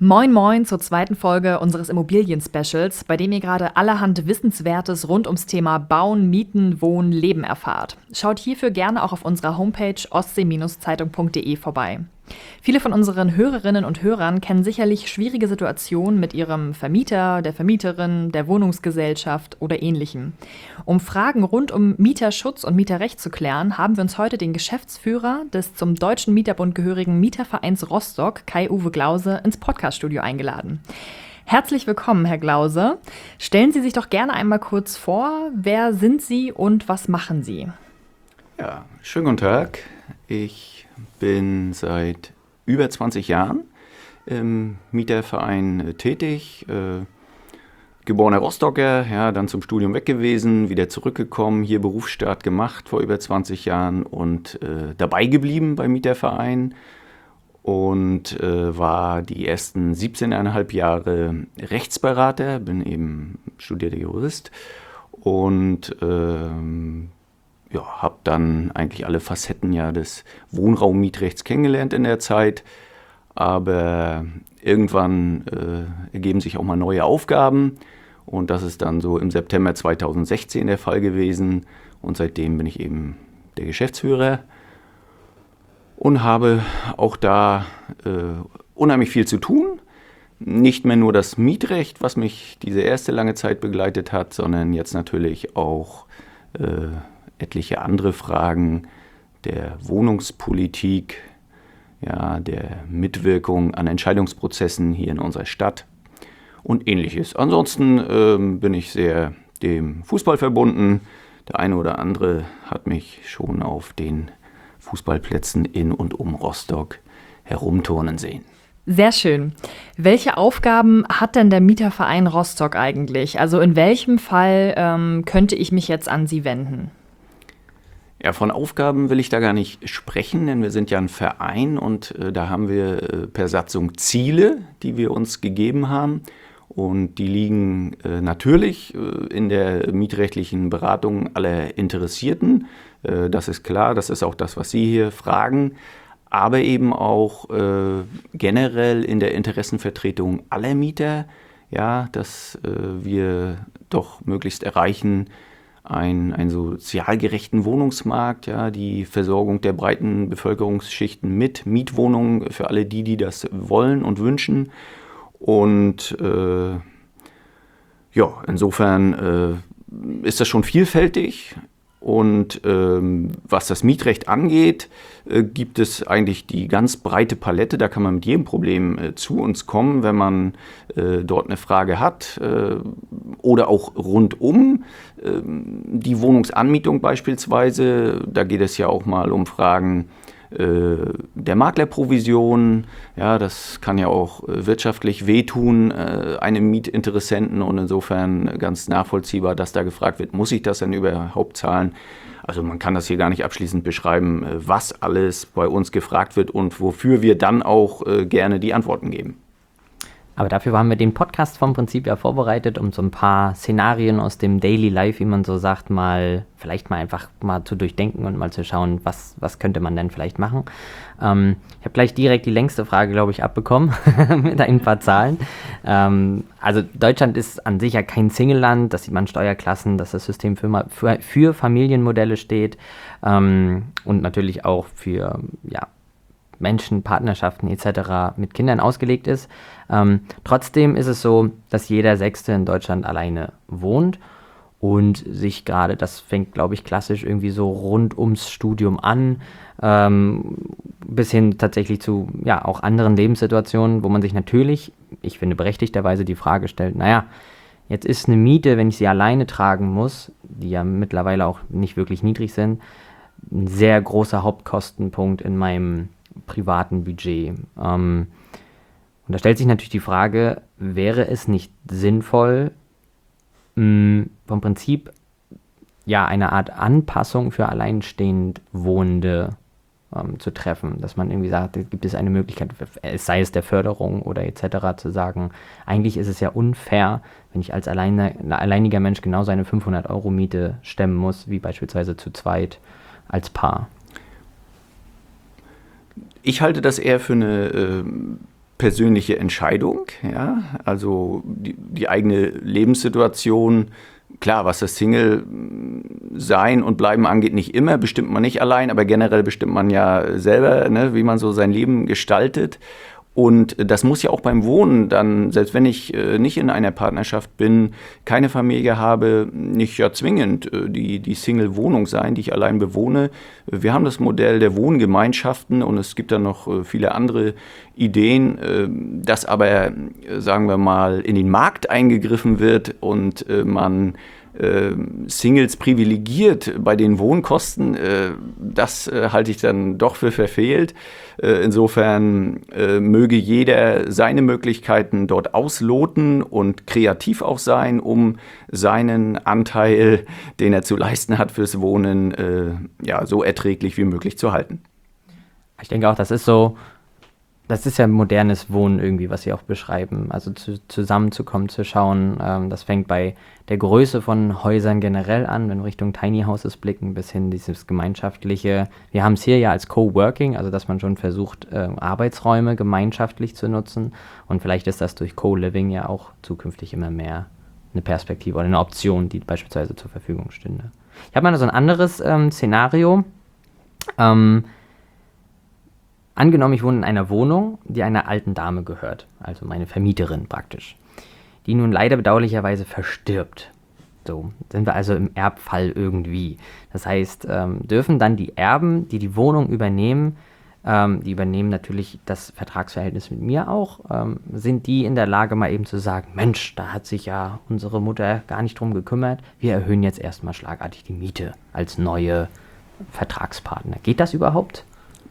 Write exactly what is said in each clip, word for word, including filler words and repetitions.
Moin Moin zur zweiten Folge unseres Immobilien-Specials, bei dem ihr gerade allerhand Wissenswertes rund ums Thema Bauen, Mieten, Wohnen, Leben erfahrt. Schaut hierfür gerne auch auf unserer Homepage ostsee Zeitung punkt de vorbei. Viele von unseren Hörerinnen und Hörern kennen sicherlich schwierige Situationen mit ihrem Vermieter, der Vermieterin, der Wohnungsgesellschaft oder Ähnlichem. Um Fragen rund um Mieterschutz und Mieterrecht zu klären, haben wir uns heute den Geschäftsführer des zum Deutschen Mieterbund gehörigen Mietervereins Rostock, Kai-Uwe Glause, ins Podcaststudio eingeladen. Herzlich willkommen, Herr Glause. Stellen Sie sich doch gerne einmal kurz vor. Wer sind Sie und was machen Sie? Ja, schönen guten Tag. Ich bin seit über zwanzig Jahren im Mieterverein tätig. Äh, geborener Rostocker, ja, dann zum Studium weg gewesen, wieder zurückgekommen, hier Berufsstart gemacht vor über zwanzig Jahren und äh, dabei geblieben beim Mieterverein und äh, war die ersten siebzehneinhalb Jahre Rechtsberater, bin eben studierter Jurist und ähm, ja, habe dann eigentlich alle Facetten ja des Wohnraummietrechts kennengelernt in der Zeit, aber irgendwann äh, ergeben sich auch mal neue Aufgaben und das ist dann so im September zweitausendsechzehn der Fall gewesen und seitdem bin ich eben der Geschäftsführer und habe auch da äh, unheimlich viel zu tun. Nicht mehr nur das Mietrecht, was mich diese erste lange Zeit begleitet hat, sondern jetzt natürlich auch äh, etliche andere Fragen der Wohnungspolitik, ja, der Mitwirkung an Entscheidungsprozessen hier in unserer Stadt und Ähnliches. Ansonsten ähm, bin ich sehr dem Fußball verbunden. Der eine oder andere hat mich schon auf den Fußballplätzen in und um Rostock herumturnen sehen. Sehr schön. Welche Aufgaben hat denn der Mieterverein Rostock eigentlich? Also in welchem Fall ähm, könnte ich mich jetzt an Sie wenden? Ja, von Aufgaben will ich da gar nicht sprechen, denn wir sind ja ein Verein und äh, da haben wir äh, per Satzung Ziele, die wir uns gegeben haben. Und die liegen äh, natürlich äh, in der mietrechtlichen Beratung aller Interessierten. Äh, das ist klar, das ist auch das, was Sie hier fragen. Aber eben auch äh, generell in der Interessenvertretung aller Mieter, ja, dass äh, wir doch möglichst erreichen, Ein, einen sozial gerechten Wohnungsmarkt, ja, die Versorgung der breiten Bevölkerungsschichten mit Mietwohnungen für alle die, die das wollen und wünschen. Und äh, ja, insofern äh, ist das schon vielfältig. Und ähm, was das Mietrecht angeht, äh, gibt es eigentlich die ganz breite Palette. Da kann man mit jedem Problem äh, zu uns kommen, wenn man äh, dort eine Frage hat äh, oder auch rundum. Äh, die Wohnungsanmietung beispielsweise, da geht es ja auch mal um Fragen äh, der Maklerprovision. Ja, das kann ja auch äh, wirtschaftlich wehtun, äh, einem Mietinteressenten und insofern ganz nachvollziehbar, dass da gefragt wird, muss ich das denn überhaupt zahlen? Also man kann das hier gar nicht abschließend beschreiben, äh, was alles bei uns gefragt wird und wofür wir dann auch äh, gerne die Antworten geben. Aber dafür haben wir den Podcast vom Prinzip ja vorbereitet, um so ein paar Szenarien aus dem Daily Life, wie man so sagt, mal vielleicht mal einfach mal zu durchdenken und mal zu schauen, was, was könnte man denn vielleicht machen. Ähm, ich habe gleich direkt die längste Frage, glaube ich, abbekommen mit ein paar Zahlen. Ähm, also Deutschland ist an sich ja kein Single-Land, das sieht man Steuerklassen, dass das System für, für, für Familienmodelle steht ähm, und natürlich auch für, ja, Menschen, Partnerschaften et cetera mit Kindern ausgelegt ist. Ähm, trotzdem ist es so, dass jeder Sechste in Deutschland alleine wohnt und sich gerade, das fängt, glaube ich, klassisch irgendwie so rund ums Studium an, ähm, bis hin tatsächlich zu ja auch anderen Lebenssituationen, wo man sich natürlich, ich finde berechtigterweise die Frage stellt, naja, jetzt ist eine Miete, wenn ich sie alleine tragen muss, die ja mittlerweile auch nicht wirklich niedrig sind, ein sehr großer Hauptkostenpunkt in meinem privaten Budget. Ähm, und da stellt sich natürlich die Frage, wäre es nicht sinnvoll, mh, vom Prinzip ja eine Art Anpassung für alleinstehend Wohnende ähm, zu treffen, dass man irgendwie sagt, gibt es eine Möglichkeit, sei es der Förderung oder et cetera, zu sagen, eigentlich ist es ja unfair, wenn ich als alleine, alleiniger Mensch genau seine fünfhundert Euro Miete stemmen muss, wie beispielsweise zu zweit als Paar. Ich halte das eher für eine äh, persönliche Entscheidung, ja, also die, die eigene Lebenssituation. Klar, was das Single-Sein und Bleiben angeht, nicht immer, bestimmt man nicht allein, aber generell bestimmt man ja selber, ne, wie man so sein Leben gestaltet. Und das muss ja auch beim Wohnen dann, selbst wenn ich äh, nicht in einer Partnerschaft bin, keine Familie habe, nicht ja zwingend äh, die, die Single-Wohnung sein, die ich allein bewohne. Wir haben das Modell der Wohngemeinschaften und es gibt dann noch äh, viele andere Ideen, äh, dass aber, äh, sagen wir mal, in den Markt eingegriffen wird und äh, man Singles privilegiert bei den Wohnkosten, das halte ich dann doch für verfehlt. Insofern möge jeder seine Möglichkeiten dort ausloten und kreativ auch sein, um seinen Anteil, den er zu leisten hat fürs Wohnen, ja, so erträglich wie möglich zu halten. Ich denke auch, das ist so, das ist ja modernes Wohnen irgendwie, was Sie auch beschreiben. Also zu, zusammenzukommen, zu schauen, ähm, das fängt bei der Größe von Häusern generell an, wenn wir Richtung Tiny Houses blicken, bis hin dieses gemeinschaftliche. Wir haben es hier ja als Coworking, also dass man schon versucht, äh, Arbeitsräume gemeinschaftlich zu nutzen. Und vielleicht ist das durch Co-Living ja auch zukünftig immer mehr eine Perspektive oder eine Option, die beispielsweise zur Verfügung stünde. Ich habe mal so ein anderes ähm, Szenario. Ähm, Angenommen, ich wohne in einer Wohnung, die einer alten Dame gehört, also meine Vermieterin praktisch, die nun leider bedauerlicherweise verstirbt. So, sind wir also im Erbfall irgendwie. Das heißt, ähm, dürfen dann die Erben, die die Wohnung übernehmen, ähm, die übernehmen natürlich das Vertragsverhältnis mit mir auch, ähm, sind die in der Lage, mal eben zu sagen, Mensch, da hat sich ja unsere Mutter gar nicht drum gekümmert, wir erhöhen jetzt erstmal schlagartig die Miete als neue Vertragspartner. Geht das überhaupt?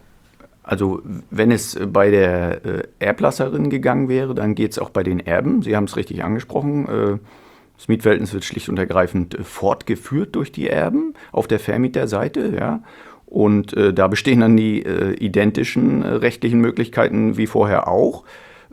Also wenn es bei der äh, Erblasserin gegangen wäre, dann geht es auch bei den Erben. Sie haben es richtig angesprochen. Äh, das Mietverhältnis wird schlicht und ergreifend äh, fortgeführt durch die Erben auf der Vermieterseite. Ja? Und äh, da bestehen dann die äh, identischen äh, rechtlichen Möglichkeiten wie vorher auch.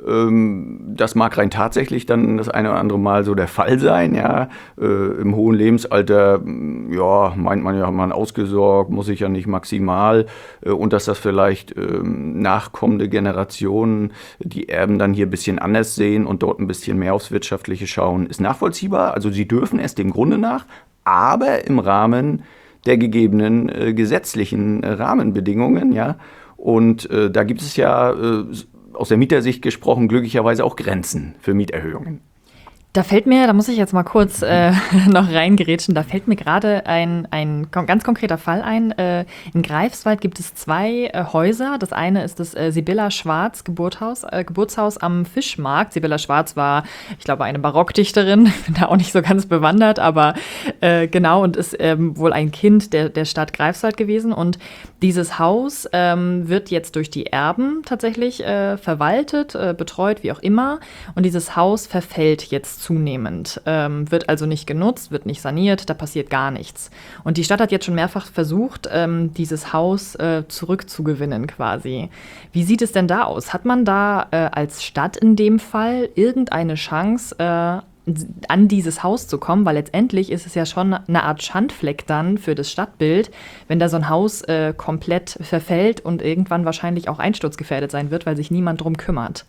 Das mag rein tatsächlich dann das eine oder andere Mal so der Fall sein, ja. Äh, im hohen Lebensalter, ja, meint man ja, hat man ausgesorgt, muss ich ja nicht maximal. Äh, und dass das vielleicht äh, nachkommende Generationen, die Erben dann hier ein bisschen anders sehen und dort ein bisschen mehr aufs Wirtschaftliche schauen, ist nachvollziehbar. Also sie dürfen es dem Grunde nach, aber im Rahmen der gegebenen äh, gesetzlichen äh, Rahmenbedingungen, ja. Und äh, da gibt es ja äh, aus der Mietersicht gesprochen, glücklicherweise auch Grenzen für Mieterhöhungen. Da fällt mir, da muss ich jetzt mal kurz äh, noch reingerätschen, da fällt mir gerade ein, ein ganz konkreter Fall ein. Äh, in Greifswald gibt es zwei äh, Häuser. Das eine ist das äh, Sibylla Schwarz Geburtshaus, äh, Geburtshaus am Fischmarkt. Sibylla Schwarz war, ich glaube, eine Barockdichterin, bin da auch nicht so ganz bewandert, aber äh, genau, und ist ähm, wohl ein Kind der, der Stadt Greifswald gewesen. Und dieses Haus ähm, wird jetzt durch die Erben tatsächlich äh, verwaltet, äh, betreut, wie auch immer. Und dieses Haus verfällt jetzt zunehmend, ähm, wird also nicht genutzt, wird nicht saniert, da passiert gar nichts. Und die Stadt hat jetzt schon mehrfach versucht, ähm, dieses Haus äh, zurückzugewinnen quasi. Wie sieht es denn da aus? Hat man da äh, als Stadt in dem Fall irgendeine Chance, äh, an dieses Haus zu kommen? Weil letztendlich ist es ja schon eine Art Schandfleck dann für das Stadtbild, wenn da so ein Haus äh, komplett verfällt und irgendwann wahrscheinlich auch einsturzgefährdet sein wird, weil sich niemand drum kümmert.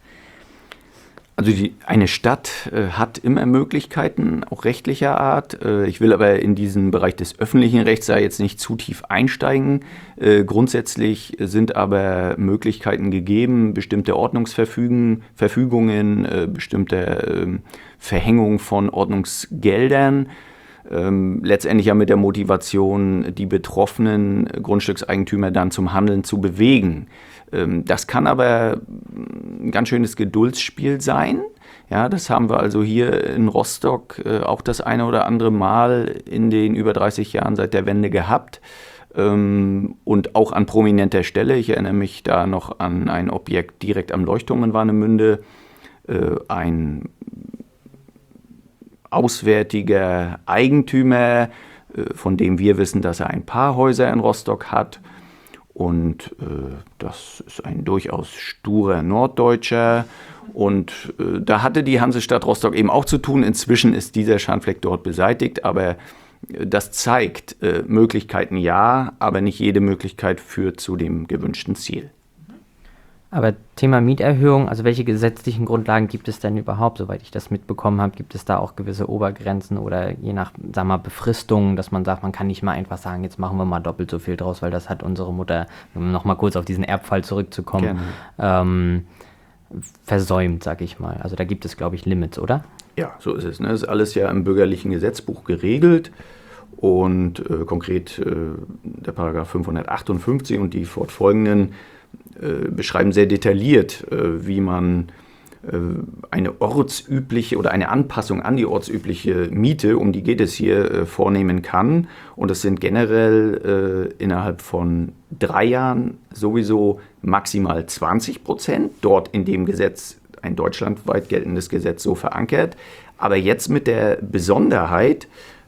Also die, eine Stadt äh, hat immer Möglichkeiten, auch rechtlicher Art. Äh, ich will aber in diesen Bereich des öffentlichen Rechts da jetzt nicht zu tief einsteigen. Äh, grundsätzlich sind aber Möglichkeiten gegeben, bestimmte Ordnungsverfügungen, Verfügungen, äh, bestimmte äh, Verhängung von Ordnungsgeldern. Ähm, letztendlich ja mit der Motivation, die betroffenen Grundstückseigentümer dann zum Handeln zu bewegen. Ähm, das kann aber ein ganz schönes Geduldsspiel sein. Ja, das haben wir also hier in Rostock äh, auch das eine oder andere Mal in den über dreißig Jahren seit der Wende gehabt. Ähm, und auch an prominenter Stelle. Ich erinnere mich da noch an ein Objekt direkt am Leuchtturm in Warnemünde. Äh, ein auswärtiger Eigentümer, von dem wir wissen, dass er ein paar Häuser in Rostock hat. Und äh, das ist ein durchaus sturer Norddeutscher. Und äh, da hatte die Hansestadt Rostock eben auch zu tun. Inzwischen ist dieser Schandfleck dort beseitigt. Aber äh, das zeigt, äh, Möglichkeiten ja, aber nicht jede Möglichkeit führt zu dem gewünschten Ziel. Aber Thema Mieterhöhung, also welche gesetzlichen Grundlagen gibt es denn überhaupt? Soweit ich das mitbekommen habe, gibt es da auch gewisse Obergrenzen oder je nach, sagen wir mal, Befristungen, dass man sagt, man kann nicht mal einfach sagen, jetzt machen wir mal doppelt so viel draus, weil das hat unsere Mutter, um nochmal kurz auf diesen Erbfall zurückzukommen, ähm, versäumt, sag ich mal. Also da gibt es, glaube ich, Limits, oder? Ja, so ist es. Ne? Das ist alles ja im bürgerlichen Gesetzbuch geregelt. Und äh, konkret äh, der Paragraph fünfhundertachtundfünfzig und die fortfolgenden äh, beschreiben sehr detailliert, äh, wie man äh, eine ortsübliche oder eine Anpassung an die ortsübliche Miete, um die geht es hier, äh, vornehmen kann. Und das sind generell äh, innerhalb von drei Jahren sowieso maximal zwanzig Prozent, dort in dem Gesetz, ein deutschlandweit geltendes Gesetz, so verankert. Aber jetzt mit der Besonderheit,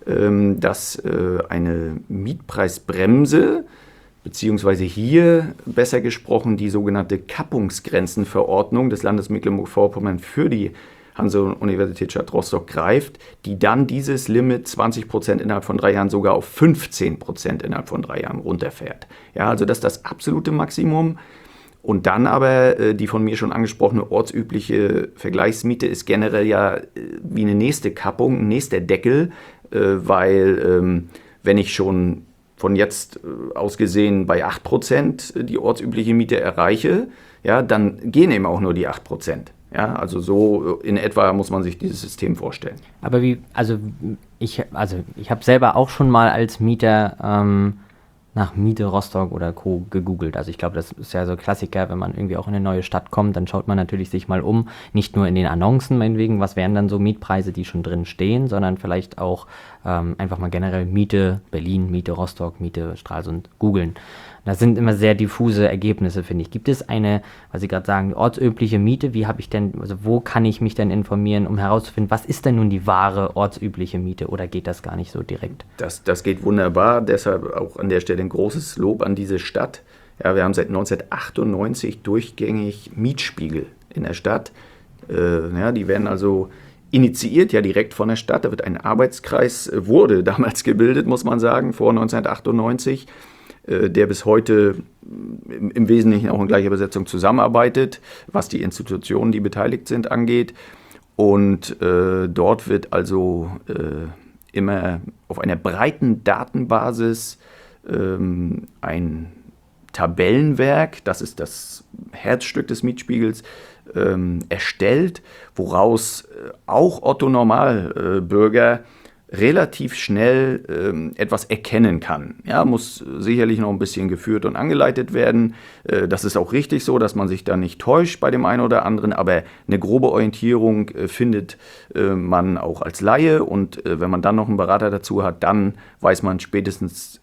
dass eine Mietpreisbremse, beziehungsweise hier besser gesprochen die sogenannte Kappungsgrenzenverordnung des Landes Mecklenburg-Vorpommern für die Hanse-Universität-Stadt Rostock greift, die dann dieses Limit zwanzig Prozent innerhalb von drei Jahren sogar auf fünfzehn Prozent innerhalb von drei Jahren runterfährt. Ja, also das ist das absolute Maximum. Und dann aber äh, die von mir schon angesprochene ortsübliche Vergleichsmiete ist generell ja äh, wie eine nächste Kappung, ein nächster Deckel, äh, weil ähm, wenn ich schon von jetzt äh, aus gesehen bei acht Prozent die ortsübliche Miete erreiche, ja, dann gehen eben auch nur die acht Prozent. Ja, also so in etwa muss man sich dieses System vorstellen. Aber wie, also ich, also ich habe selber auch schon mal als Mieter ähm, nach Miete Rostock oder Co. gegoogelt. Also ich glaube, das ist ja so Klassiker, wenn man irgendwie auch in eine neue Stadt kommt, dann schaut man natürlich sich mal um, nicht nur in den Annoncen meinetwegen, was wären dann so Mietpreise, die schon drin stehen, sondern vielleicht auch ähm, einfach mal generell Miete Berlin, Miete Rostock, Miete Stralsund googeln. Das sind immer sehr diffuse Ergebnisse, finde ich. Gibt es eine, was Sie gerade sagen, ortsübliche Miete? Wie habe ich denn, also wo kann ich mich denn informieren, um herauszufinden, was ist denn nun die wahre ortsübliche Miete oder geht das gar nicht so direkt? Das, das geht wunderbar, deshalb auch an der Stelle ein großes Lob an diese Stadt. Ja, wir haben seit neunzehnhundertachtundneunzig durchgängig Mietspiegel in der Stadt. Äh, ja, die werden also initiiert, ja direkt von der Stadt. Da wird ein Arbeitskreis, äh, wurde damals gebildet, muss man sagen, vor neunzehnhundertachtundneunzig. Der bis heute im Wesentlichen auch in gleicher Besetzung zusammenarbeitet, was die Institutionen, die beteiligt sind, angeht. Und äh, dort wird also äh, immer auf einer breiten Datenbasis ähm, ein Tabellenwerk, das ist das Herzstück des Mietspiegels, ähm, erstellt, woraus auch Otto-Normalbürger relativ schnell ähm, etwas erkennen kann. Ja, muss sicherlich noch ein bisschen geführt und angeleitet werden. Äh, das ist auch richtig so, dass man sich da nicht täuscht bei dem einen oder anderen, aber eine grobe Orientierung äh, findet äh, man auch als Laie und äh, wenn man dann noch einen Berater dazu hat, dann weiß man spätestens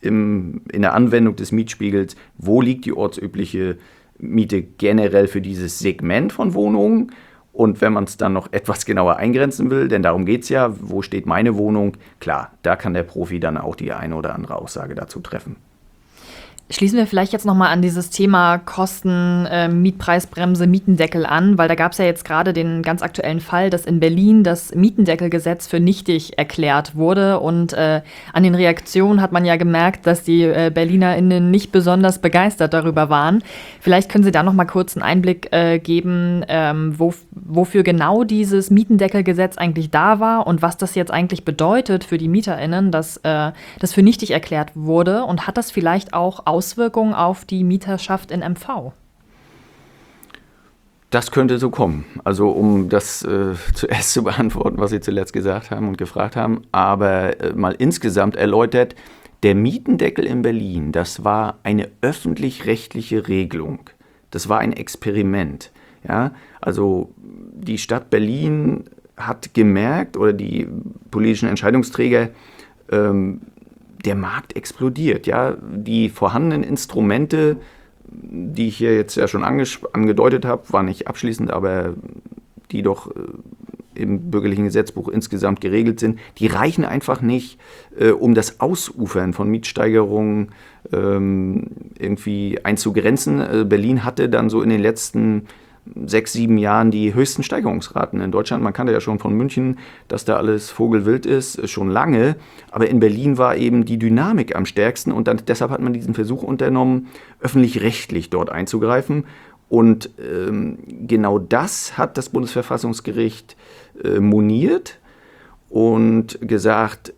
im, in der Anwendung des Mietspiegels, wo liegt die ortsübliche Miete generell für dieses Segment von Wohnungen. Und wenn man es dann noch etwas genauer eingrenzen will, denn darum geht es ja, wo steht meine Wohnung? Klar, da kann der Profi dann auch die eine oder andere Aussage dazu treffen. Schließen wir vielleicht jetzt nochmal an dieses Thema Kosten, äh, Mietpreisbremse, Mietendeckel an, weil da gab es ja jetzt gerade den ganz aktuellen Fall, dass in Berlin das Mietendeckelgesetz für nichtig erklärt wurde und äh, an den Reaktionen hat man ja gemerkt, dass die äh, BerlinerInnen nicht besonders begeistert darüber waren. Vielleicht können Sie da nochmal kurz einen Einblick äh, geben, ähm, wo, wofür genau dieses Mietendeckelgesetz eigentlich da war und was das jetzt eigentlich bedeutet für die MieterInnen, dass äh, das für nichtig erklärt wurde und hat das vielleicht auch Auswirkungen auf die Mieterschaft in M V? Das könnte so kommen. Also um das äh, zuerst zu beantworten, was Sie zuletzt gesagt haben und gefragt haben, aber äh, mal insgesamt erläutert, der Mietendeckel in Berlin, das war eine öffentlich-rechtliche Regelung. Das war ein Experiment. Ja? Also die Stadt Berlin hat gemerkt, oder die politischen Entscheidungsträger, ähm, der Markt explodiert. Ja? Die vorhandenen Instrumente, die ich hier jetzt ja schon ange- angedeutet habe, waren nicht abschließend, aber die doch äh, im bürgerlichen Gesetzbuch insgesamt geregelt sind, die reichen einfach nicht, äh, um das Ausufern von Mietsteigerungen ähm, irgendwie einzugrenzen. Äh, Berlin hatte dann so in den letzten sechs, sieben Jahren die höchsten Steigerungsraten in Deutschland. Man kannte ja schon von München, dass da alles vogelwild ist, schon lange. Aber in Berlin war eben die Dynamik am stärksten und dann, deshalb hat man diesen Versuch unternommen, öffentlich-rechtlich dort einzugreifen. Und ähm, genau das hat das Bundesverfassungsgericht äh, moniert und gesagt,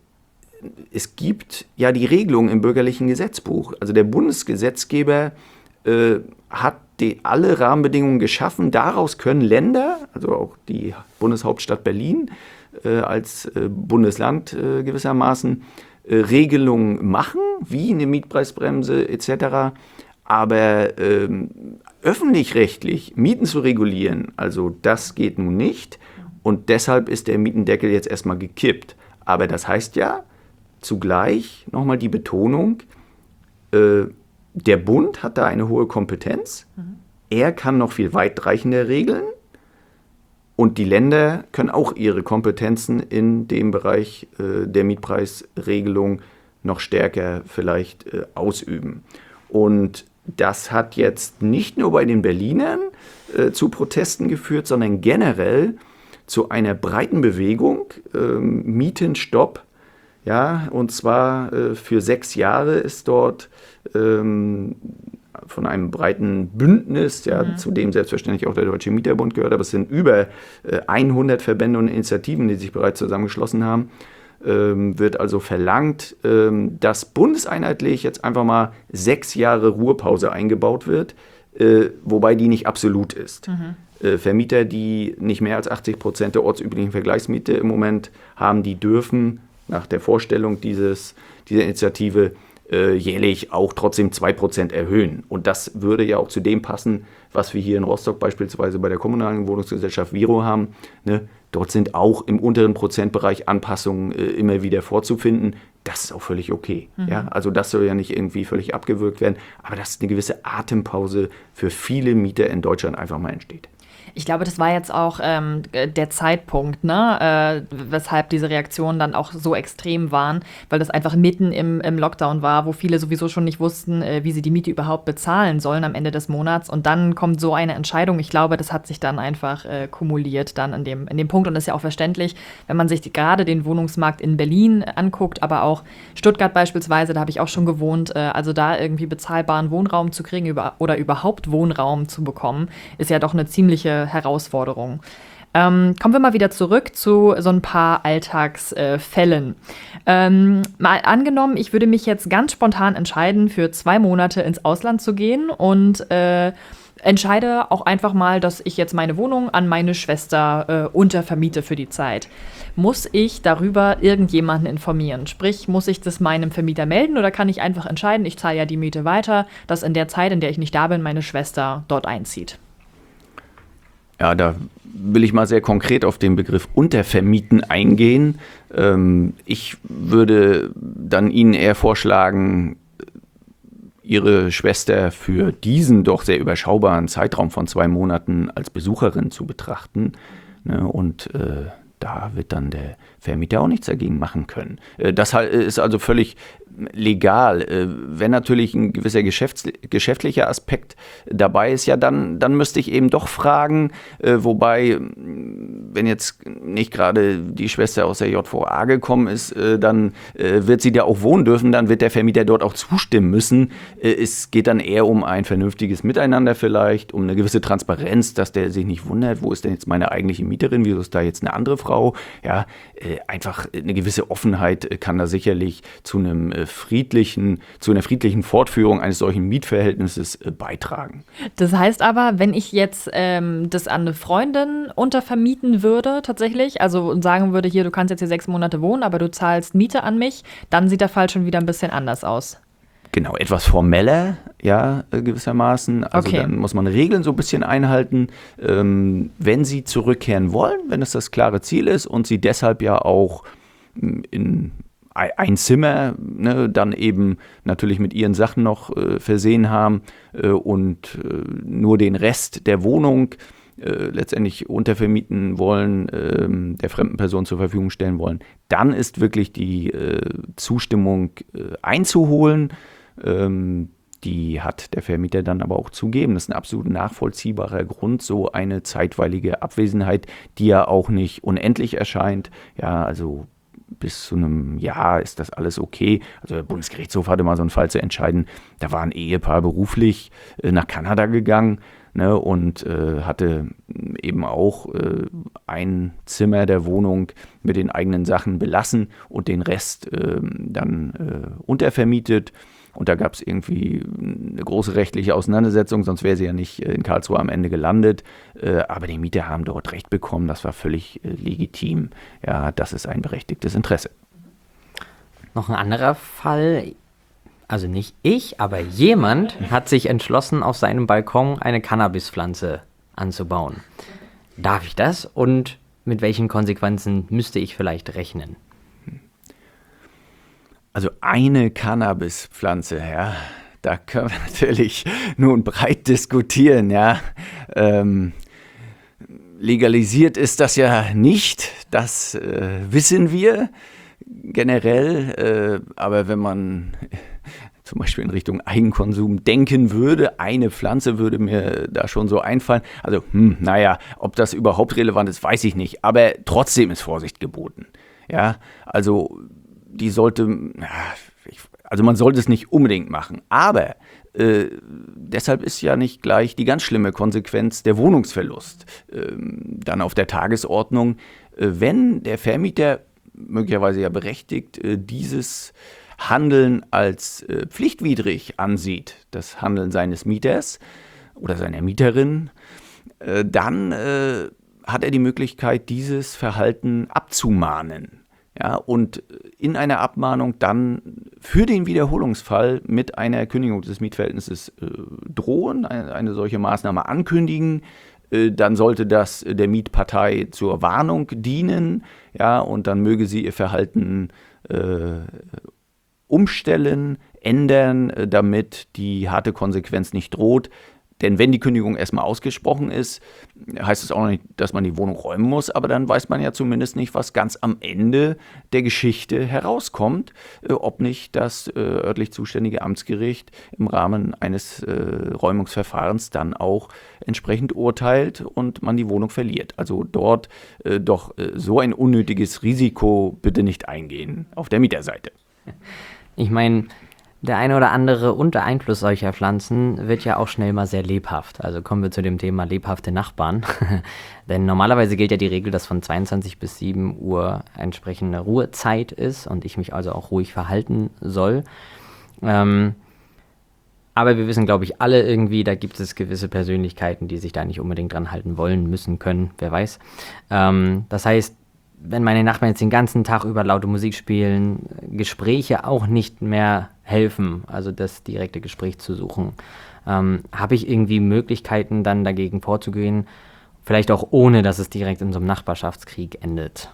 es gibt ja die Regelung im bürgerlichen Gesetzbuch. Also der Bundesgesetzgeber äh, hat die, alle Rahmenbedingungen geschaffen. Daraus können Länder, also auch die Bundeshauptstadt Berlin äh, als äh, Bundesland äh, gewissermaßen, äh, Regelungen machen, wie eine Mietpreisbremse et cetera. Aber ähm, öffentlich-rechtlich Mieten zu regulieren, also das geht nun nicht. Und deshalb ist der Mietendeckel jetzt erstmal gekippt. Aber das heißt ja zugleich nochmal die Betonung, äh, der Bund hat da eine hohe Kompetenz. Mhm. Er kann noch viel weitreichender regeln. Und die Länder können auch ihre Kompetenzen in dem Bereich äh, der Mietpreisregelung noch stärker vielleicht äh, ausüben. Und das hat jetzt nicht nur bei den Berlinern äh, zu Protesten geführt, sondern generell zu einer breiten Bewegung, ähm, Mietenstopp, ja, und zwar äh, für sechs Jahre ist dort ähm, von einem breiten Bündnis, ja, mhm. zu dem selbstverständlich auch der Deutsche Mieterbund gehört, aber es sind über äh, hundert Verbände und Initiativen, die sich bereits zusammengeschlossen haben, ähm, wird also verlangt, ähm, dass bundeseinheitlich jetzt einfach mal sechs Jahre Ruhepause eingebaut wird, äh, wobei die nicht absolut ist. Mhm. Äh, Vermieter, die nicht mehr als achtzig Prozent der ortsüblichen Vergleichsmiete im Moment haben, die dürfen nach der Vorstellung dieses, dieser Initiative äh, jährlich auch trotzdem zwei Prozent erhöhen. Und das würde ja auch zu dem passen, was wir hier in Rostock beispielsweise bei der kommunalen Wohnungsgesellschaft Viro haben. Ne? Dort sind auch im unteren Prozentbereich Anpassungen äh, immer wieder vorzufinden. Das ist auch völlig okay. Mhm. Ja? Also das soll ja nicht irgendwie völlig abgewürgt werden. Aber dass eine gewisse Atempause für viele Mieter in Deutschland einfach mal entsteht. Ich glaube, das war jetzt auch ähm, der Zeitpunkt, ne, äh, weshalb diese Reaktionen dann auch so extrem waren, weil das einfach mitten im, im Lockdown war, wo viele sowieso schon nicht wussten, äh, wie sie die Miete überhaupt bezahlen sollen am Ende des Monats. Und dann kommt so eine Entscheidung. Ich glaube, das hat sich dann einfach äh, kumuliert dann an dem, in dem Punkt. Und das ist ja auch verständlich, wenn man sich die, gerade den Wohnungsmarkt in Berlin anguckt, aber auch Stuttgart beispielsweise, da habe ich auch schon gewohnt. Äh, also da irgendwie bezahlbaren Wohnraum zu kriegen über, oder überhaupt Wohnraum zu bekommen, ist ja doch eine ziemliche Herausforderung. Ähm, kommen wir mal wieder zurück zu so ein paar Alltagsfällen. Äh, ähm, mal angenommen, ich würde mich jetzt ganz spontan entscheiden, für zwei Monate ins Ausland zu gehen und äh, entscheide auch einfach mal, dass ich jetzt meine Wohnung an meine Schwester äh, untervermiete für die Zeit. Muss ich darüber irgendjemanden informieren? Sprich, muss ich das meinem Vermieter melden oder kann ich einfach entscheiden, ich zahle ja die Miete weiter, dass in der Zeit, in der ich nicht da bin, meine Schwester dort einzieht? Ja, da will ich mal sehr konkret auf den Begriff Untervermieten eingehen. Ähm, ich würde dann Ihnen eher vorschlagen, Ihre Schwester für diesen doch sehr überschaubaren Zeitraum von zwei Monaten als Besucherin zu betrachten. Ne, und äh, da wird dann der Vermieter auch nichts dagegen machen können. Äh, das ist also völlig legal. Äh, wenn natürlich ein gewisser Geschäfts- geschäftlicher Aspekt dabei ist, ja, dann, dann müsste ich eben doch fragen, äh, wobei, wenn jetzt nicht gerade die Schwester aus der J V A gekommen ist, äh, dann äh, wird sie da auch wohnen dürfen, dann wird der Vermieter dort auch zustimmen müssen. Äh, es geht dann eher um ein vernünftiges Miteinander vielleicht, um eine gewisse Transparenz, dass der sich nicht wundert, wo ist denn jetzt meine eigentliche Mieterin, wieso ist da jetzt eine andere Frau? Ja, äh, einfach eine gewisse Offenheit äh, kann da sicherlich zu einem äh, friedlichen, zu einer friedlichen Fortführung eines solchen Mietverhältnisses äh, beitragen. Das heißt aber, wenn ich jetzt ähm, das an eine Freundin untervermieten würde tatsächlich, also und sagen würde, hier, du kannst jetzt hier sechs Monate wohnen, aber du zahlst Miete an mich, dann sieht der Fall schon wieder ein bisschen anders aus. Genau, etwas formeller, ja, äh, gewissermaßen. Also okay. Dann muss man Regeln so ein bisschen einhalten. Ähm, wenn Sie zurückkehren wollen, wenn es das klare Ziel ist und Sie deshalb ja auch in ein Zimmer, ne, dann eben natürlich mit ihren Sachen noch äh, versehen haben äh, und äh, nur den Rest der Wohnung äh, letztendlich untervermieten wollen, äh, der fremden Person zur Verfügung stellen wollen, dann ist wirklich die äh, Zustimmung äh, einzuholen. Ähm, die hat der Vermieter dann aber auch zugeben. Das ist ein absolut nachvollziehbarer Grund, so eine zeitweilige Abwesenheit, die ja auch nicht unendlich erscheint. Ja, also bis zu einem Jahr ist das alles okay. Also der Bundesgerichtshof hatte mal so einen Fall zu entscheiden, da war ein Ehepaar beruflich äh, nach Kanada gegangen, ne, und äh, hatte eben auch äh, ein Zimmer der Wohnung mit den eigenen Sachen belassen und den Rest äh, dann äh, untervermietet. Und da gab es irgendwie eine große rechtliche Auseinandersetzung, sonst wäre sie ja nicht in Karlsruhe am Ende gelandet. Äh, aber die Mieter haben dort Recht bekommen, das war völlig äh, legitim. Ja, das ist ein berechtigtes Interesse. Noch ein anderer Fall, also nicht ich, aber jemand hat sich entschlossen, auf seinem Balkon eine Cannabispflanze anzubauen. Darf ich das und mit welchen Konsequenzen müsste ich vielleicht rechnen? Also eine Cannabispflanze, ja, da können wir natürlich nun breit diskutieren, ja. Ähm, legalisiert ist das ja nicht, das äh, wissen wir generell, äh, aber wenn man zum Beispiel in Richtung Eigenkonsum denken würde, eine Pflanze würde mir da schon so einfallen. Also, hm, naja, ob das überhaupt relevant ist, weiß ich nicht, aber trotzdem ist Vorsicht geboten, ja, also die sollte, also man sollte es nicht unbedingt machen, aber äh, deshalb ist ja nicht gleich die ganz schlimme Konsequenz der Wohnungsverlust äh, dann auf der Tagesordnung, äh, wenn der Vermieter möglicherweise ja berechtigt äh, dieses Handeln als äh, pflichtwidrig ansieht, das Handeln seines Mieters oder seiner Mieterin, äh, dann äh, hat er die Möglichkeit, dieses Verhalten abzumahnen. Ja, und in einer Abmahnung dann für den Wiederholungsfall mit einer Kündigung des Mietverhältnisses äh, drohen, eine, eine solche Maßnahme ankündigen. Äh, dann sollte das der Mietpartei zur Warnung dienen, ja, und dann möge sie ihr Verhalten äh, umstellen, ändern, äh, damit die harte Konsequenz nicht droht. Denn wenn die Kündigung erstmal ausgesprochen ist, heißt es auch noch nicht, dass man die Wohnung räumen muss, aber dann weiß man ja zumindest nicht, was ganz am Ende der Geschichte herauskommt, äh, ob nicht das äh, örtlich zuständige Amtsgericht im Rahmen eines äh, Räumungsverfahrens dann auch entsprechend urteilt und man die Wohnung verliert. Also dort äh, doch äh, so ein unnötiges Risiko bitte nicht eingehen auf der Mieterseite. Ich meine, der eine oder andere unter Einfluss solcher Pflanzen wird ja auch schnell mal sehr lebhaft. Also kommen wir zu dem Thema lebhafte Nachbarn. Denn normalerweise gilt ja die Regel, dass von zweiundzwanzig bis sieben Uhr entsprechende Ruhezeit ist und ich mich also auch ruhig verhalten soll. Ähm, aber wir wissen, glaube ich, alle irgendwie, da gibt es gewisse Persönlichkeiten, die sich da nicht unbedingt dran halten wollen, müssen, können, wer weiß. Ähm, das heißt, wenn meine Nachbarn jetzt den ganzen Tag über laute Musik spielen, Gespräche auch nicht mehr helfen, also das direkte Gespräch zu suchen, ähm, habe ich irgendwie Möglichkeiten, dann dagegen vorzugehen, vielleicht auch ohne, dass es direkt in so einem Nachbarschaftskrieg endet?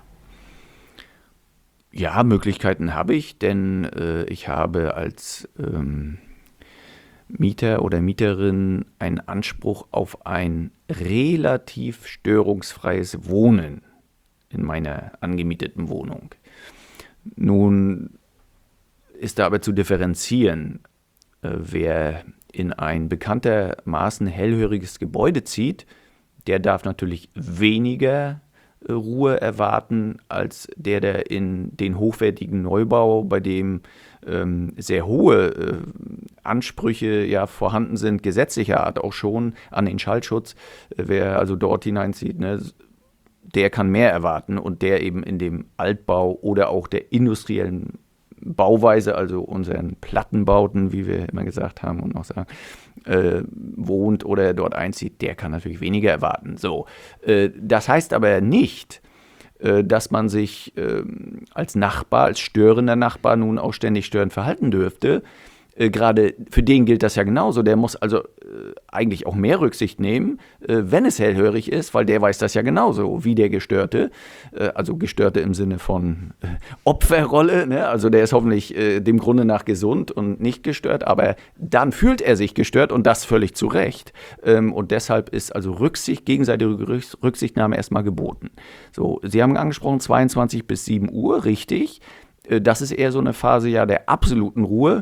Ja, Möglichkeiten habe ich, denn äh, ich habe als ähm, Mieter oder Mieterin einen Anspruch auf ein relativ störungsfreies Wohnen in meiner angemieteten Wohnung. Nun ist da aber zu differenzieren, äh, wer in ein bekanntermaßen hellhöriges Gebäude zieht, der darf natürlich weniger äh, Ruhe erwarten als der, der in den hochwertigen Neubau, bei dem ähm, sehr hohe äh, Ansprüche ja vorhanden sind, gesetzlicher Art auch schon an den Schallschutz, äh, wer also dort hineinzieht, ne, der kann mehr erwarten und der eben in dem Altbau oder auch der industriellen Bauweise, also unseren Plattenbauten, wie wir immer gesagt haben und noch sagen, äh, wohnt oder dort einzieht, der kann natürlich weniger erwarten. So, äh, das heißt aber nicht, äh, dass man sich äh, als Nachbar, als störender Nachbar nun auch ständig störend verhalten dürfte. Äh, gerade für den gilt das ja genauso. Der muss also äh, eigentlich auch mehr Rücksicht nehmen, äh, wenn es hellhörig ist, weil der weiß das ja genauso wie der Gestörte. Äh, also Gestörte im Sinne von äh, Opferrolle, ne? Also der ist hoffentlich äh, dem Grunde nach gesund und nicht gestört, aber dann fühlt er sich gestört und das völlig zu Recht. Ähm, und deshalb ist also Rücksicht, gegenseitige Rücksichtnahme erstmal geboten. So, Sie haben angesprochen, zweiundzwanzig bis sieben Uhr, richtig. Äh, das ist eher so eine Phase ja der absoluten Ruhe.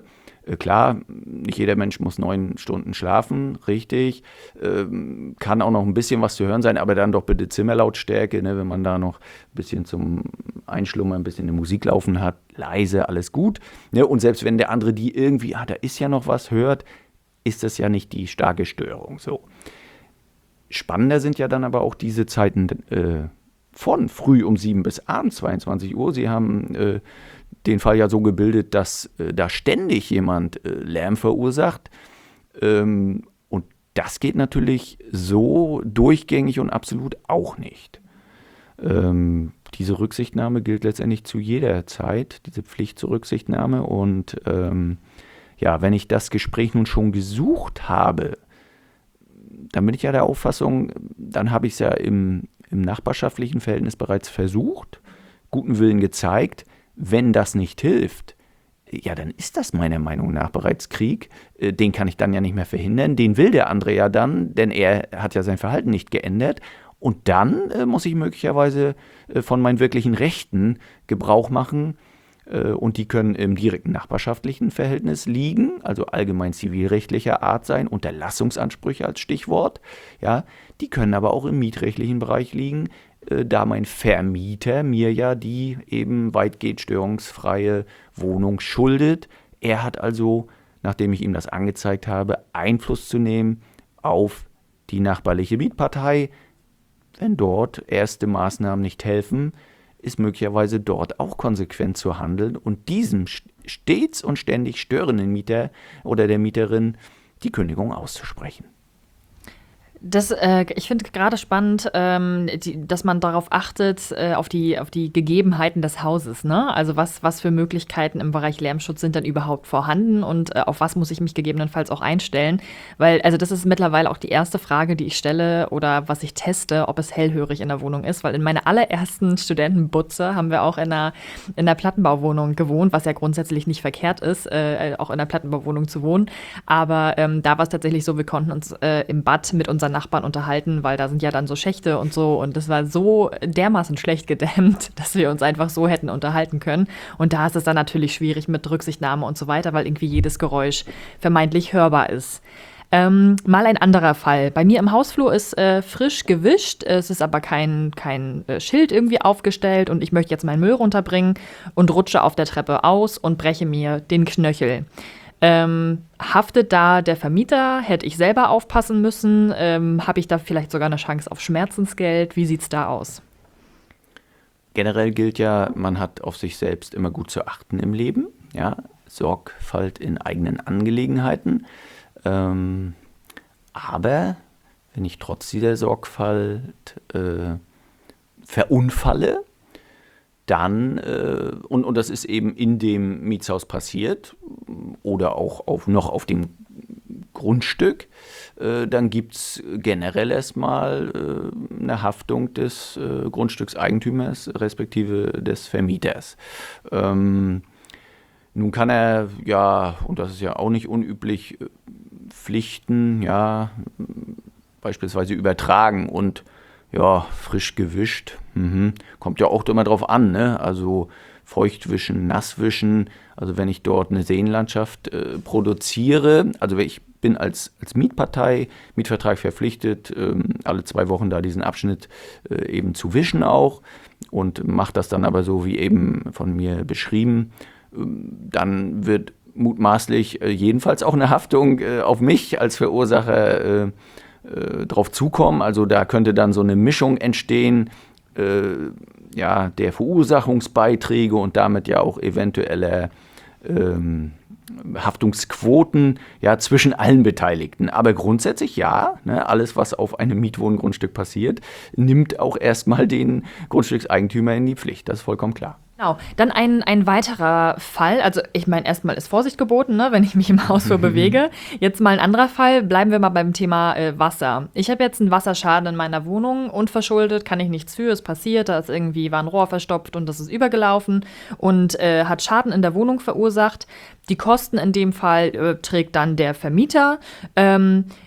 Äh, klar, nicht jeder Mensch muss neun Stunden schlafen, richtig. Ähm, kann auch noch ein bisschen was zu hören sein, aber dann doch bitte Zimmerlautstärke, ne, wenn man da noch ein bisschen zum Einschlummern, ein bisschen eine Musik laufen hat, leise, alles gut. Ne, und selbst wenn der andere die irgendwie, ah, da ist ja noch was, hört, ist das ja nicht die starke Störung. So. Spannender sind ja dann aber auch diese Zeiten äh, von früh um sieben bis abends zweiundzwanzig Uhr. Sie haben äh, den Fall ja so gebildet, dass äh, da ständig jemand äh, Lärm verursacht. Ähm, und das geht natürlich so durchgängig und absolut auch nicht. Ähm, diese Rücksichtnahme gilt letztendlich zu jeder Zeit, diese Pflicht zur Rücksichtnahme. Und ähm, ja, wenn ich das Gespräch nun schon gesucht habe, dann bin ich ja der Auffassung, dann habe ich es ja im, im nachbarschaftlichen Verhältnis bereits versucht, guten Willen gezeigt. Wenn das nicht hilft, ja, dann ist das meiner Meinung nach bereits Krieg. Den kann ich dann ja nicht mehr verhindern. Den will der andere ja dann, denn er hat ja sein Verhalten nicht geändert. Und dann äh, muss ich möglicherweise äh, von meinen wirklichen Rechten Gebrauch machen. Äh, und die können im direkten nachbarschaftlichen Verhältnis liegen, also allgemein zivilrechtlicher Art sein, Unterlassungsansprüche als Stichwort. Ja, die können aber auch im mietrechtlichen Bereich liegen, äh, da mein Vermieter mir ja die eben weitgehend störungsfreie Wohnung schuldet. Er hat also, nachdem ich ihm das angezeigt habe, Einfluss zu nehmen auf die nachbarliche Mietpartei. Wenn dort erste Maßnahmen nicht helfen, ist möglicherweise dort auch konsequent zu handeln und diesem stets und ständig störenden Mieter oder der Mieterin die Kündigung auszusprechen. Das, äh, ich finde gerade spannend, ähm, die, dass man darauf achtet, äh, auf die, auf die Gegebenheiten des Hauses, ne? Also was, was für Möglichkeiten im Bereich Lärmschutz sind dann überhaupt vorhanden und äh, auf was muss ich mich gegebenenfalls auch einstellen? Weil, also das ist mittlerweile auch die erste Frage, die ich stelle oder was ich teste, ob es hellhörig in der Wohnung ist, weil in meiner allerersten Studentenbutze haben wir auch in einer, in einer Plattenbauwohnung gewohnt, was ja grundsätzlich nicht verkehrt ist, äh, auch in einer Plattenbauwohnung zu wohnen, aber ähm, da war es tatsächlich so, wir konnten uns äh, im Bad mit unseren Nachbarn unterhalten, weil da sind ja dann so Schächte und so und das war so dermaßen schlecht gedämmt, dass wir uns einfach so hätten unterhalten können und da ist es dann natürlich schwierig mit Rücksichtnahme und so weiter, weil irgendwie jedes Geräusch vermeintlich hörbar ist. Ähm, mal ein anderer Fall. Bei mir im Hausflur ist äh, frisch gewischt, es ist aber kein, kein äh, Schild irgendwie aufgestellt und ich möchte jetzt meinen Müll runterbringen und rutsche auf der Treppe aus und breche mir den Knöchel. Ähm, haftet da der Vermieter? Hätte ich selber aufpassen müssen? Ähm, habe ich da vielleicht sogar eine Chance auf Schmerzensgeld? Wie sieht es da aus? Generell gilt ja, man hat auf sich selbst immer gut zu achten im Leben. Ja? Sorgfalt in eigenen Angelegenheiten. Ähm, aber wenn ich trotz dieser Sorgfalt äh, verunfalle, dann, äh, und, und das ist eben in dem Mietshaus passiert oder auch auf, noch auf dem Grundstück, äh, dann gibt es generell erstmal äh, eine Haftung des äh, Grundstückseigentümers respektive des Vermieters. Ähm, nun kann er, ja, und das ist ja auch nicht unüblich, Pflichten, ja, beispielsweise übertragen und ja, frisch gewischt, mhm. Kommt ja auch immer drauf an, ne? Also feuchtwischen, nasswischen, also wenn ich dort eine Seenlandschaft äh, produziere, also ich bin als, als Mietpartei, Mietvertrag verpflichtet, ähm, alle zwei Wochen da diesen Abschnitt äh, eben zu wischen auch und mache das dann aber so wie eben von mir beschrieben, ähm, dann wird mutmaßlich äh, jedenfalls auch eine Haftung äh, auf mich als Verursacher äh, drauf zukommen. Also da könnte dann so eine Mischung entstehen, äh, ja, der Verursachungsbeiträge und damit ja auch eventueller ähm, Haftungsquoten ja, zwischen allen Beteiligten. Aber grundsätzlich ja, ne, alles, was auf einem Mietwohngrundstück passiert, nimmt auch erstmal den Grundstückseigentümer in die Pflicht. Das ist vollkommen klar. Genau. Dann ein, ein weiterer Fall, also ich meine, erstmal ist Vorsicht geboten, ne, wenn ich mich im Hausflur bewege. Jetzt mal ein anderer Fall, bleiben wir mal beim Thema äh, Wasser. Ich habe jetzt einen Wasserschaden in meiner Wohnung, unverschuldet, kann ich nichts für, ist passiert, da ist irgendwie, war ein Rohr verstopft und das ist übergelaufen und äh, hat Schaden in der Wohnung verursacht. Die Kosten in dem Fall äh, trägt dann der Vermieter. Ähm,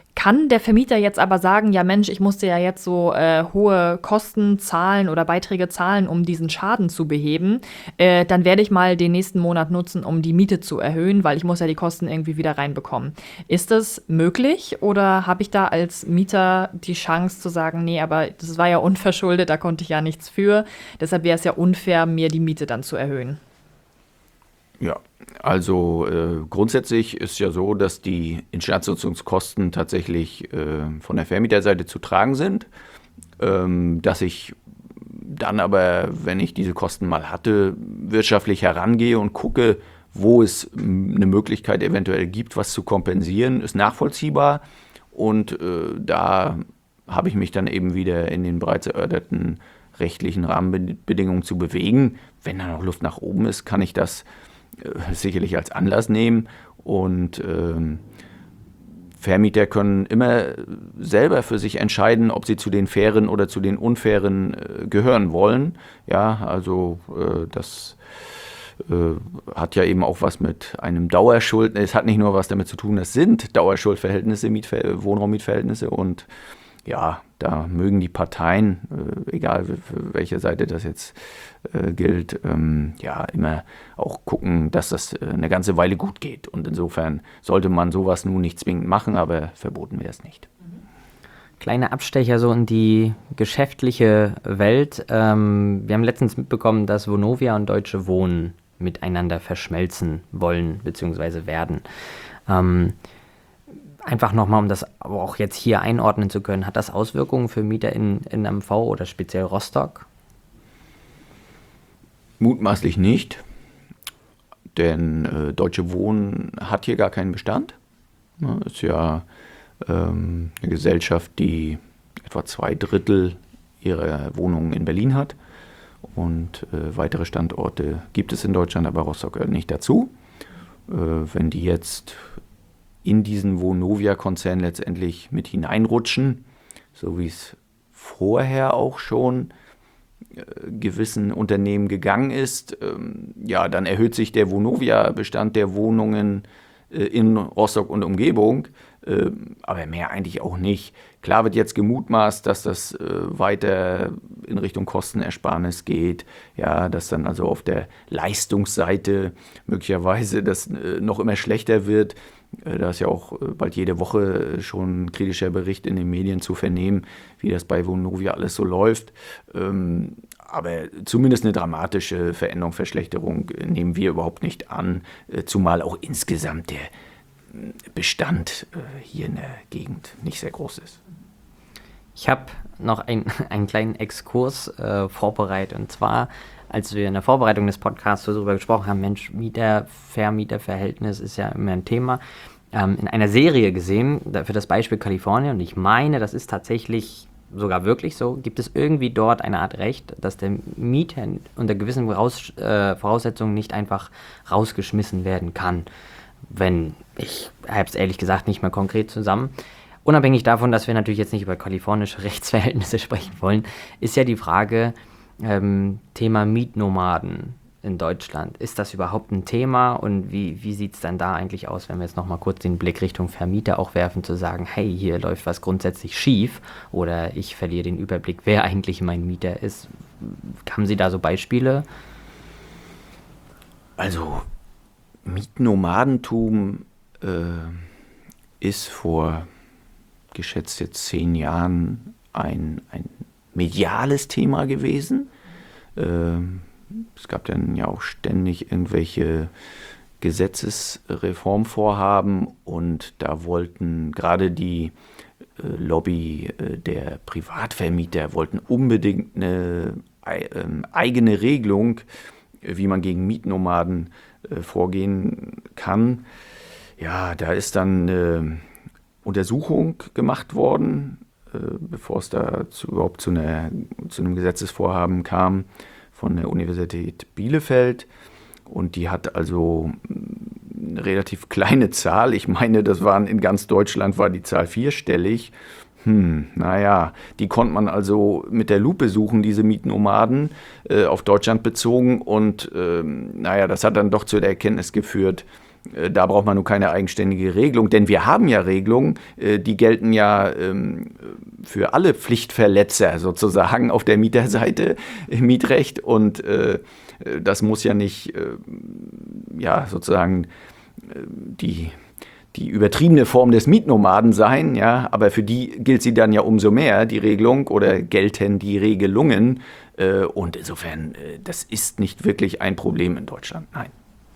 Kann der Vermieter jetzt aber sagen, ja Mensch, ich musste ja jetzt so äh, hohe Kosten zahlen oder Beiträge zahlen, um diesen Schaden zu beheben, äh, dann werde ich mal den nächsten Monat nutzen, um die Miete zu erhöhen, weil ich muss ja die Kosten irgendwie wieder reinbekommen. Ist das möglich oder habe ich da als Mieter die Chance zu sagen, nee, aber das war ja unverschuldet, da konnte ich ja nichts für, deshalb wäre es ja unfair, mir die Miete dann zu erhöhen? Ja, also äh, grundsätzlich ist ja so, dass die Instandsetzungskosten tatsächlich äh, von der Vermieterseite zu tragen sind. Ähm, dass ich dann aber, wenn ich diese Kosten mal hatte, wirtschaftlich herangehe und gucke, wo es eine Möglichkeit eventuell gibt, was zu kompensieren, ist nachvollziehbar. Und äh, da habe ich mich dann eben wieder in den bereits erörterten rechtlichen Rahmenbedingungen zu bewegen. Wenn da noch Luft nach oben ist, kann ich das sicherlich als Anlass nehmen und ähm, Vermieter können immer selber für sich entscheiden, ob sie zu den fairen oder zu den unfairen äh, gehören wollen. Ja, also äh, das äh, hat ja eben auch was mit einem Dauerschuld. Es hat nicht nur was damit zu tun, es sind Dauerschuldverhältnisse, Mietver- Wohnraummietverhältnisse und ja, da mögen die Parteien, äh, egal für welche Seite das jetzt äh, gilt, ähm, ja, immer auch gucken, dass das äh, eine ganze Weile gut geht. Und insofern sollte man sowas nun nicht zwingend machen, aber verboten wäre es nicht. Kleine Abstecher so in die geschäftliche Welt. Ähm, wir haben letztens mitbekommen, dass Vonovia und Deutsche Wohnen miteinander verschmelzen wollen bzw. werden. Ähm, Einfach nochmal, um das aber auch jetzt hier einordnen zu können, hat das Auswirkungen für Mieter in, in M V oder speziell Rostock? Mutmaßlich nicht, denn äh, Deutsche Wohnen hat hier gar keinen Bestand. Ja, ist ja ähm, eine Gesellschaft, die etwa zwei Drittel ihrer Wohnungen in Berlin hat und äh, weitere Standorte gibt es in Deutschland, aber Rostock gehört nicht dazu. Äh, wenn die jetzt in diesen Vonovia-Konzern letztendlich mit hineinrutschen, so wie es vorher auch schon äh, gewissen Unternehmen gegangen ist, ähm, ja, dann erhöht sich der Vonovia-Bestand der Wohnungen äh, in Rostock und Umgebung, äh, aber mehr eigentlich auch nicht. Klar wird jetzt gemutmaßt, dass das äh, weiter in Richtung Kostenersparnis geht, ja, dass dann also auf der Leistungsseite möglicherweise das äh, noch immer schlechter wird. Da ist ja auch bald jede Woche schon ein kritischer Bericht in den Medien zu vernehmen, wie das bei Vonovia alles so läuft. Aber zumindest eine dramatische Veränderung, Verschlechterung nehmen wir überhaupt nicht an, zumal auch insgesamt der Bestand hier in der Gegend nicht sehr groß ist. Ich habe noch ein, einen kleinen Exkurs äh, vorbereitet, und zwar, als wir in der Vorbereitung des Podcasts darüber gesprochen haben, Mensch, Mieter-Vermieter-Verhältnis ist ja immer ein Thema, ähm, in einer Serie gesehen, für das Beispiel Kalifornien, und ich meine, das ist tatsächlich sogar wirklich so, gibt es irgendwie dort eine Art Recht, dass der Mieter unter gewissen Voraus- äh, Voraussetzungen nicht einfach rausgeschmissen werden kann, wenn, ich habe es ehrlich gesagt nicht mehr konkret zusammen. Unabhängig davon, dass wir natürlich jetzt nicht über kalifornische Rechtsverhältnisse sprechen wollen, ist ja die Frage, ähm, Thema Mietnomaden in Deutschland. Ist das überhaupt ein Thema und wie, wie sieht es dann da eigentlich aus, wenn wir jetzt nochmal kurz den Blick Richtung Vermieter auch werfen, zu sagen, hey, hier läuft was grundsätzlich schief oder ich verliere den Überblick, wer eigentlich mein Mieter ist. Haben Sie da so Beispiele? Also Mietnomadentum äh, ist vor geschätzt jetzt zehn Jahren ein, ein mediales Thema gewesen. Ähm, es gab dann ja auch ständig irgendwelche Gesetzesreformvorhaben und da wollten gerade die äh, Lobby äh, der Privatvermieter wollten unbedingt eine äh, eigene Regelung, wie man gegen Mietnomaden äh, vorgehen kann. Ja, da ist dann eine Untersuchung gemacht worden, äh, bevor es da zu, überhaupt zu, einer, zu einem Gesetzesvorhaben kam von der Universität Bielefeld. Und die hat also eine relativ kleine Zahl. Ich meine, das waren in ganz Deutschland war die Zahl vierstellig. Hm, naja, die konnte man also mit der Lupe suchen, diese Mietnomaden, äh, auf Deutschland bezogen. Und äh, naja, das hat dann doch zu der Erkenntnis geführt, äh, da braucht man nur keine eigenständige Regelung, denn wir haben ja Regelungen, äh, die gelten ja ähm, für alle Pflichtverletzer sozusagen auf der Mieterseite im Mietrecht und äh, das muss ja nicht äh, ja, sozusagen äh, die die übertriebene Form des Mietnomaden sein, ja, aber für die gilt sie dann ja umso mehr, die Regelung, oder gelten die Regelungen. Äh, und insofern, äh, das ist nicht wirklich ein Problem in Deutschland, nein.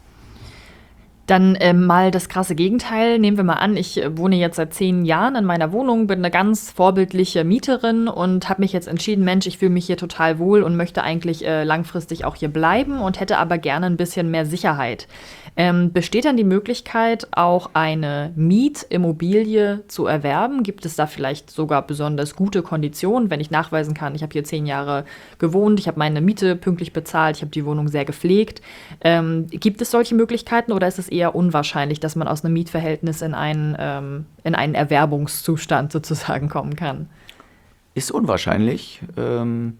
Dann äh, mal das krasse Gegenteil. Nehmen wir mal an, ich äh, wohne jetzt seit zehn Jahren in meiner Wohnung, bin eine ganz vorbildliche Mieterin und habe mich jetzt entschieden, Mensch, ich fühle mich hier total wohl und möchte eigentlich äh, langfristig auch hier bleiben und hätte aber gerne ein bisschen mehr Sicherheit. Ähm, besteht dann die Möglichkeit, auch eine Mietimmobilie zu erwerben? Gibt es da vielleicht sogar besonders gute Konditionen, wenn ich nachweisen kann, ich habe hier zehn Jahre gewohnt, ich habe meine Miete pünktlich bezahlt, ich habe die Wohnung sehr gepflegt. Ähm, gibt es solche Möglichkeiten oder ist es eher unwahrscheinlich, dass man aus einem Mietverhältnis in einen, ähm, in einen Erwerbungszustand sozusagen kommen kann? Ist unwahrscheinlich. Ähm,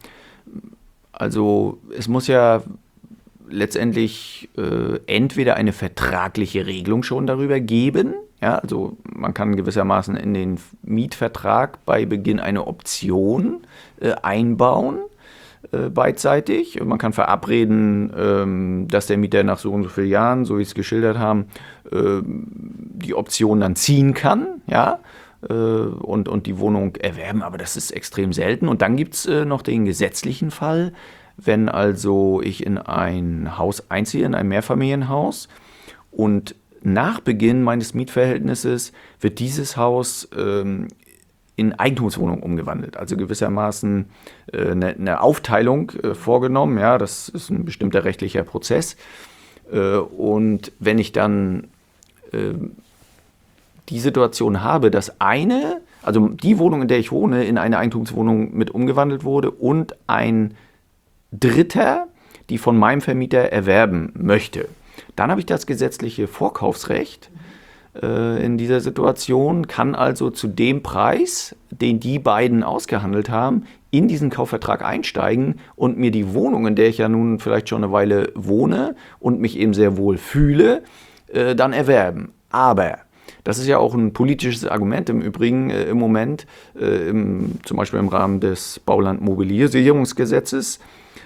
also es muss ja letztendlich äh, entweder eine vertragliche Regelung schon darüber geben, ja, also man kann gewissermaßen in den Mietvertrag bei Beginn eine Option äh, einbauen, äh, beidseitig. Man kann verabreden, ähm, dass der Mieter nach so und so vielen Jahren, so wie Sie es geschildert haben, äh, die Option dann ziehen kann, ja, äh, und, und die Wohnung erwerben, aber das ist extrem selten. Und dann gibt es äh, noch den gesetzlichen Fall, wenn also ich in ein Haus einziehe, in ein Mehrfamilienhaus und nach Beginn meines Mietverhältnisses wird dieses Haus ähm, in Eigentumswohnung umgewandelt. Also gewissermaßen äh, eine, eine Aufteilung äh, vorgenommen. Ja, das ist ein bestimmter rechtlicher Prozess. Äh, und wenn ich dann äh, die Situation habe, dass eine, also die Wohnung, in der ich wohne, in eine Eigentumswohnung mit umgewandelt wurde und ein Dritter, die von meinem Vermieter erwerben möchte. Dann habe ich das gesetzliche Vorkaufsrecht äh, in dieser Situation, kann also zu dem Preis, den die beiden ausgehandelt haben, in diesen Kaufvertrag einsteigen und mir die Wohnung, in der ich ja nun vielleicht schon eine Weile wohne und mich eben sehr wohl fühle, äh, dann erwerben. Aber das ist ja auch ein politisches Argument im Übrigen äh, im Moment, äh, im, zum Beispiel im Rahmen des Bauland-Mobilisierungsgesetzes,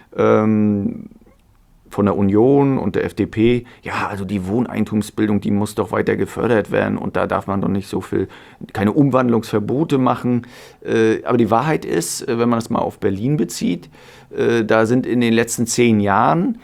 von der Union und der F D P, ja, also die Wohneigentumsbildung, die muss doch weiter gefördert werden und da darf man doch nicht so viel, keine Umwandlungsverbote machen. Aber die Wahrheit ist, wenn man das mal auf Berlin bezieht, da sind in den letzten zehn Jahren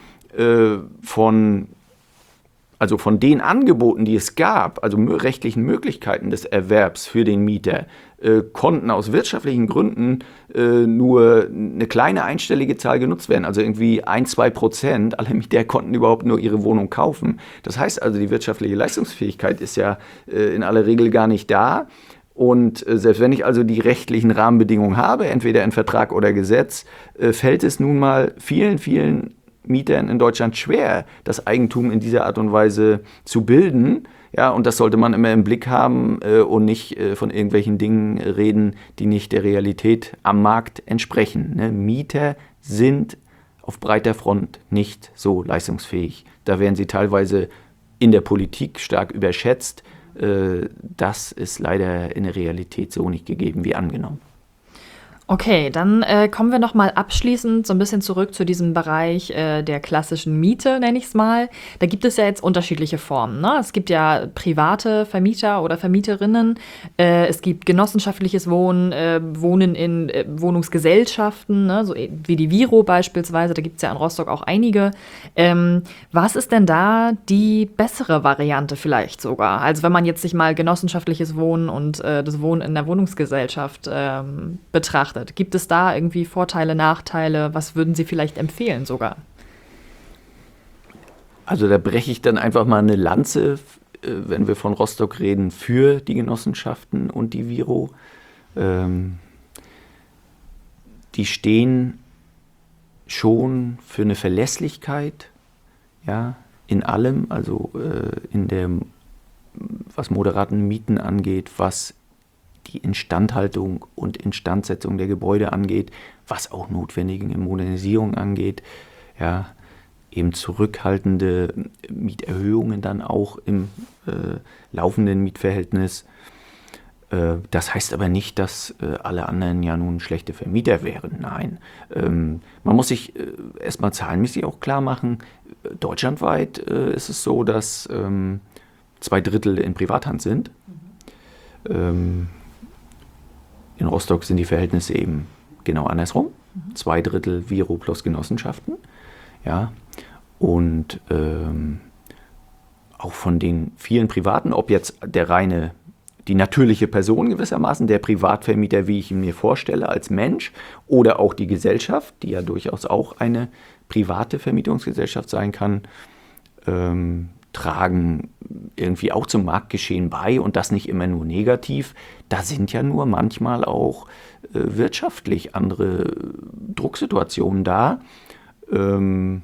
von, also von den Angeboten, die es gab, also rechtlichen Möglichkeiten des Erwerbs für den Mieter, konnten aus wirtschaftlichen Gründen äh, nur eine kleine einstellige Zahl genutzt werden. Also irgendwie ein, zwei Prozent aller Mieter konnten überhaupt nur ihre Wohnung kaufen. Das heißt also, die wirtschaftliche Leistungsfähigkeit ist ja äh, in aller Regel gar nicht da. Und äh, selbst wenn ich also die rechtlichen Rahmenbedingungen habe, entweder in Vertrag oder Gesetz, äh, fällt es nun mal vielen, vielen Mietern in Deutschland schwer, das Eigentum in dieser Art und Weise zu bilden. Ja, und das sollte man immer im Blick haben äh, und nicht äh, von irgendwelchen Dingen reden, die nicht der Realität am Markt entsprechen. Ne? Mieter sind auf breiter Front nicht so leistungsfähig. Da werden sie teilweise in der Politik stark überschätzt. Äh, das ist leider in der Realität so nicht gegeben wie angenommen. Okay, dann äh, kommen wir noch mal abschließend so ein bisschen zurück zu diesem Bereich äh, der klassischen Miete, nenne ich es mal. Da gibt es ja jetzt unterschiedliche Formen, ne? Es gibt ja private Vermieter oder Vermieterinnen, äh, es gibt genossenschaftliches Wohnen, äh, Wohnen in äh, Wohnungsgesellschaften, ne? So wie die Viro beispielsweise, da gibt es ja in Rostock auch einige. Ähm, was ist denn da die bessere Variante vielleicht sogar? Also wenn man jetzt sich mal genossenschaftliches Wohnen und äh, das Wohnen in der Wohnungsgesellschaft ähm, betrachtet, gibt es da irgendwie Vorteile, Nachteile? Was würden Sie vielleicht empfehlen sogar? Also da breche ich dann einfach mal eine Lanze, wenn wir von Rostock reden, für die Genossenschaften und die Viro. Ähm, die stehen schon für eine Verlässlichkeit, ja, in allem, also äh, in der, was moderaten Mieten angeht, was die Instandhaltung und Instandsetzung der Gebäude angeht, was auch notwendige Modernisierung angeht. Ja, eben zurückhaltende Mieterhöhungen dann auch im äh, laufenden Mietverhältnis. Äh, das heißt aber nicht, dass äh, alle anderen ja nun schlechte Vermieter wären. Nein, ähm, man muss sich äh, erstmal zahlenmäßig auch klar machen, deutschlandweit äh, ist es so, dass ähm, zwei Drittel in Privathand sind. Mhm. Ähm, in Rostock sind die Verhältnisse eben genau andersrum. Mhm. Zwei Drittel Viro plus Genossenschaften. Ja, und ähm, auch von den vielen Privaten, ob jetzt der reine, die natürliche Person gewissermaßen, der Privatvermieter, wie ich ihn mir vorstelle, als Mensch, oder auch die Gesellschaft, die ja durchaus auch eine private Vermietungsgesellschaft sein kann, ähm, tragen irgendwie auch zum Marktgeschehen bei und das nicht immer nur negativ. Da sind ja nur manchmal auch äh, wirtschaftlich andere Drucksituationen da. Ähm,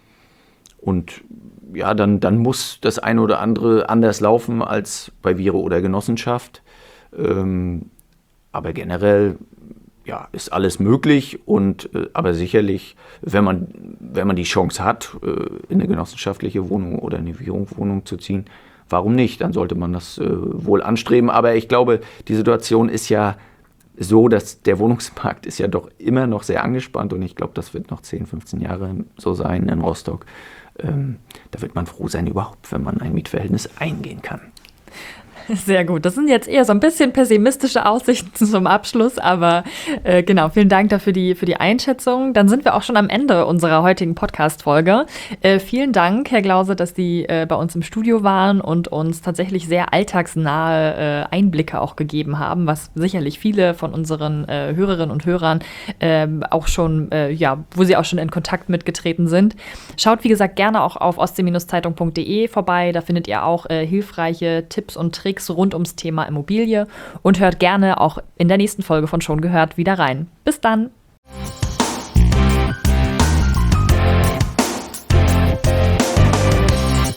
und ja, dann, dann muss das eine oder andere anders laufen als bei Viro oder Genossenschaft. Ähm, aber generell ja, ist alles möglich und äh, aber sicherlich, wenn man, wenn man die Chance hat, äh, in eine genossenschaftliche Wohnung oder eine Viro-Wohnung zu ziehen, warum nicht? Dann sollte man das äh, wohl anstreben. Aber ich glaube, die Situation ist ja so, dass der Wohnungsmarkt ist ja doch immer noch sehr angespannt und ich glaube, das wird noch zehn, fünfzehn Jahre so sein in Rostock. Ähm, da wird man froh sein überhaupt, wenn man ein Mietverhältnis eingehen kann. Sehr gut. Das sind jetzt eher so ein bisschen pessimistische Aussichten zum Abschluss, aber äh, genau, vielen Dank dafür die, für die Einschätzung. Dann sind wir auch schon am Ende unserer heutigen Podcast-Folge. Äh, vielen Dank, Herr Glauser, dass Sie äh, bei uns im Studio waren und uns tatsächlich sehr alltagsnahe äh, Einblicke auch gegeben haben, was sicherlich viele von unseren äh, Hörerinnen und Hörern äh, auch schon, äh, ja, wo sie auch schon in Kontakt mitgetreten sind. Schaut, wie gesagt, gerne auch auf ostsee Zeitung punkt de vorbei. Da findet ihr auch äh, hilfreiche Tipps und Tricks rund ums Thema Immobilie und hört gerne auch in der nächsten Folge von Schon gehört wieder rein. Bis dann!